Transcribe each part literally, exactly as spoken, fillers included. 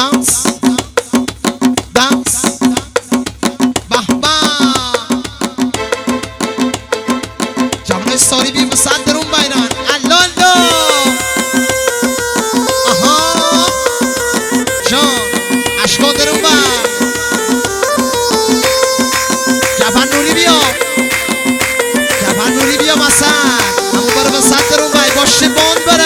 دانس دانس بهبه جوانای ساری بی مسد درون بیران اللالو آها جان اشکا درون بر جوان نوری بیا جوان نوری بیا مسد همون برای مسد درون بای باشه باند بره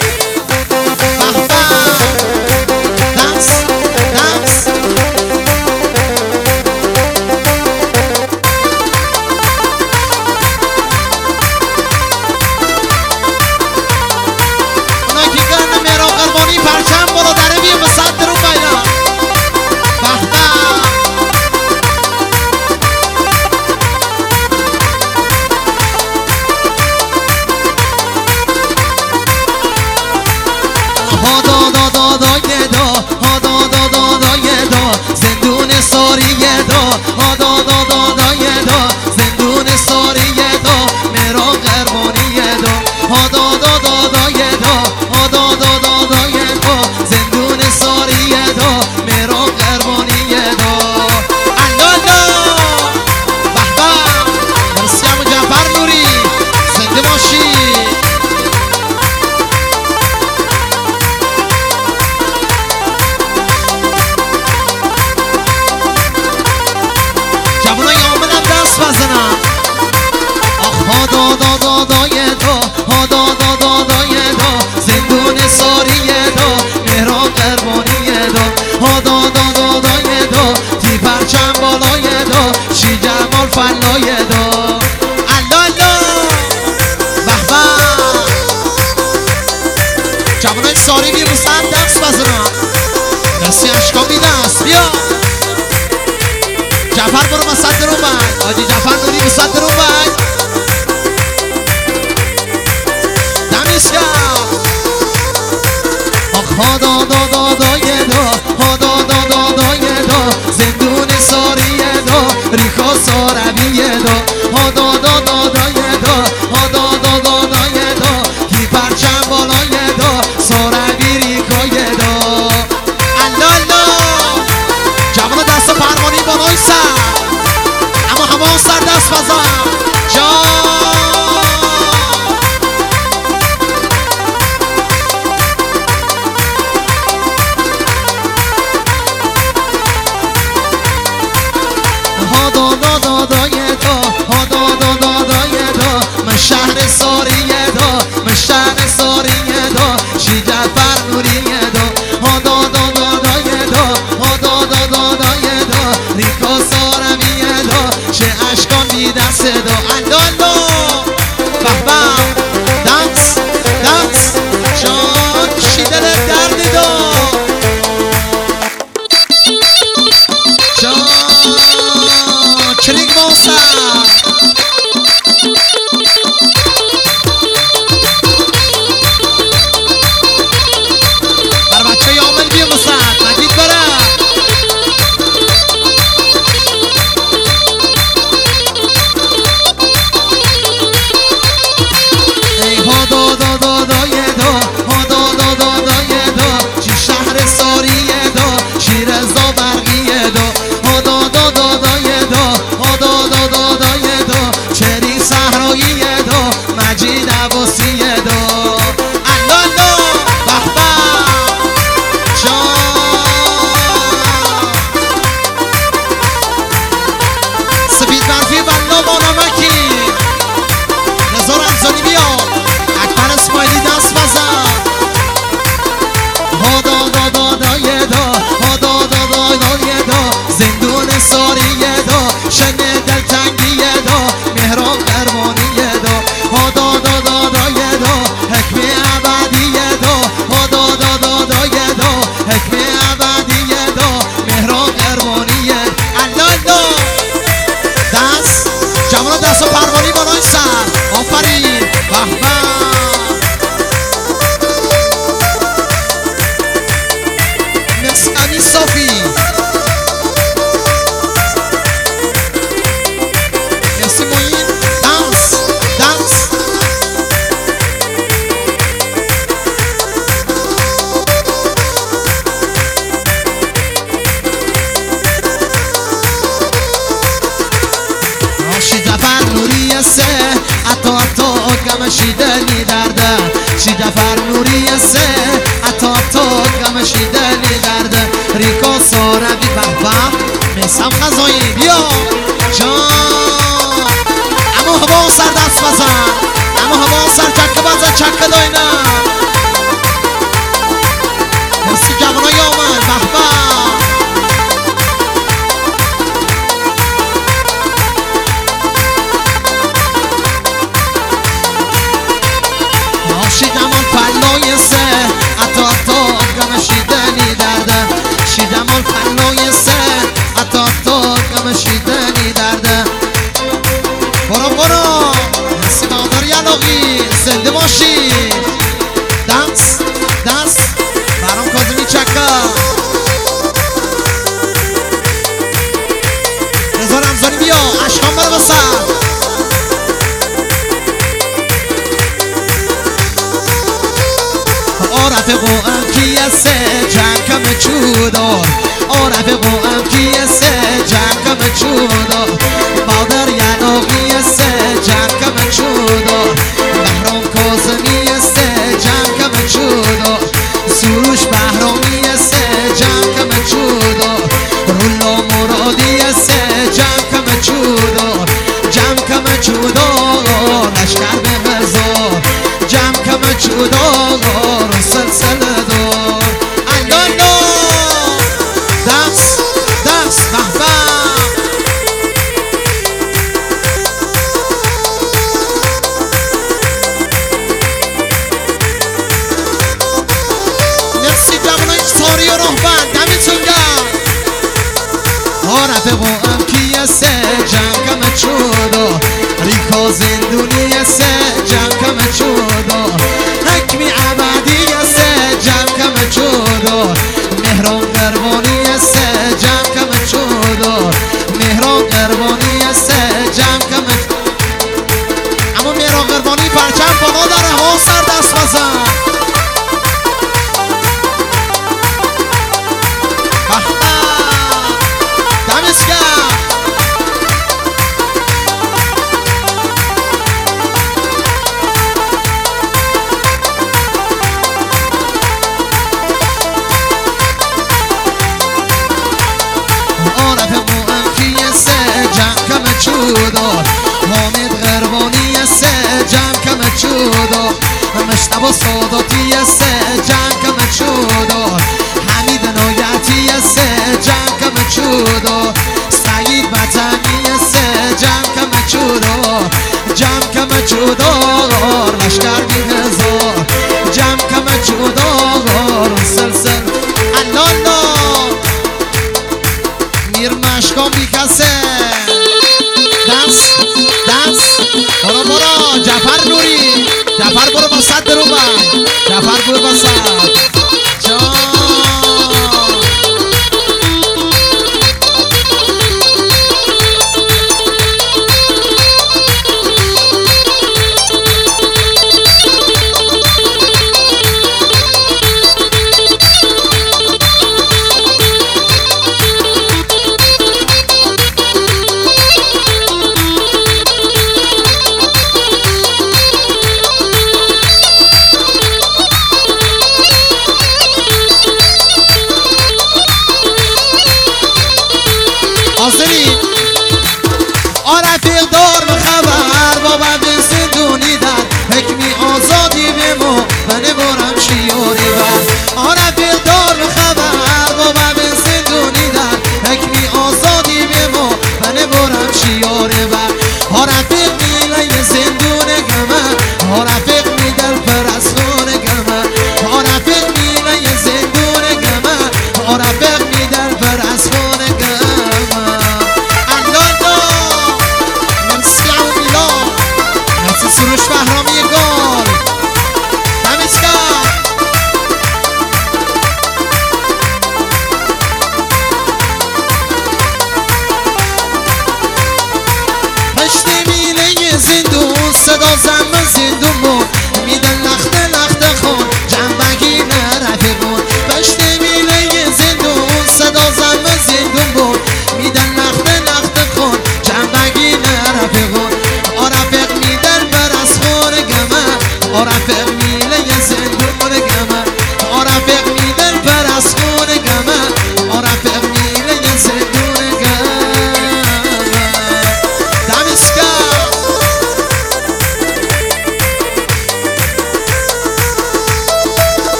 ساری بی مسد دست بزنم دستی اشکا بی دست بیا جعفر برو مسد درون بند آجی جعفر نوری مسد درون بند دمیز کرد آخ ها دا دا دا دا یه دا ها دا دا دا دا یه دا زندون ساری یه دا ریخا ساربی یه دا ها دا دا دا دا یه دا ها دا دا دا دا یه دا کی پرچم بالا یه دا ساربی ریخا یه دا اللالا جوان دست فرمانی بالای سر اما هوا سر دست بزن جان ها دا دا دا دا یه دا ها دا دا دا سه اتا اتا گم شیدنی درده شی جعفر نوری سه اتا اتا گم شیدنی درده ریکو ساربی بحبه میسم خزایی بیا جان اما هوا سر دست بزن اما هوا سر چکه بزن چکه داینا مرسی جوانای آمد بحبه شی جمال فلای سه اتا اتا گم شیدنی درده شی جمال فلای سه اتا اتا گم شیدنی درده برو برو مرسی بادر یلاقی زنده باشی دست دست برام کازمی چکه رضا رمزانی بیا عشقان بره بسر رفقو ام کیسه جنگم چودار رفقو ام کیسه جنگم چودار بادر یلاقیسه جنگم چودار بهرام کاظمیسه جنگم چودار سروش بهرامیسه جنگم چودار رولا مرادیسه جنگم چودار جنگم چودار لشکر به هزار جنگم چودار سلسله دار الالا دست دست بحبه مرسی جوانای ساری و راهبند دمتون گرم رفقو ام کیسه جنگم چودار ریکا زندونیسه جنگم چودار حکمی عبدی جمکم چودار مهران قربانی سه جمکم چودار مهران قربانی سه جمکم اما مهران قربانی پرچم بالا داره ها سر دست بزن دمش گرم چودار حامد غربانی سه جمکم چودار مشتبه ساداتی سه جمکم چودار حمید نایتی سه جمکم چودار سعید وطنی سه جمکم چودار جمکم چودار لشکر بی هزار جمکم چودار سلسل الالا میر مشکان بی کسه دست دست برو برو جعفر نوری جعفر برو با صد رو بای جعفر برو با صد جان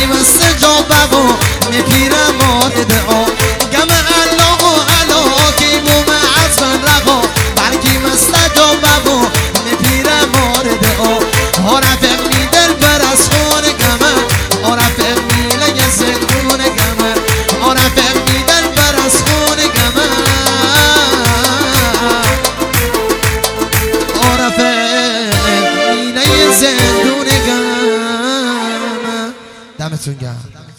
بلکی مستجابه و میپیره مورد آ گم الله و علا کی بوم عزم رقا بلکی مستجابه و میپیره مورد آ عرفق می دل بر از خون گمه عرفق می لگه زندون گمه عرفق می دل بر از خون گمه عرفق می لگه زندون گمه دمتون گرم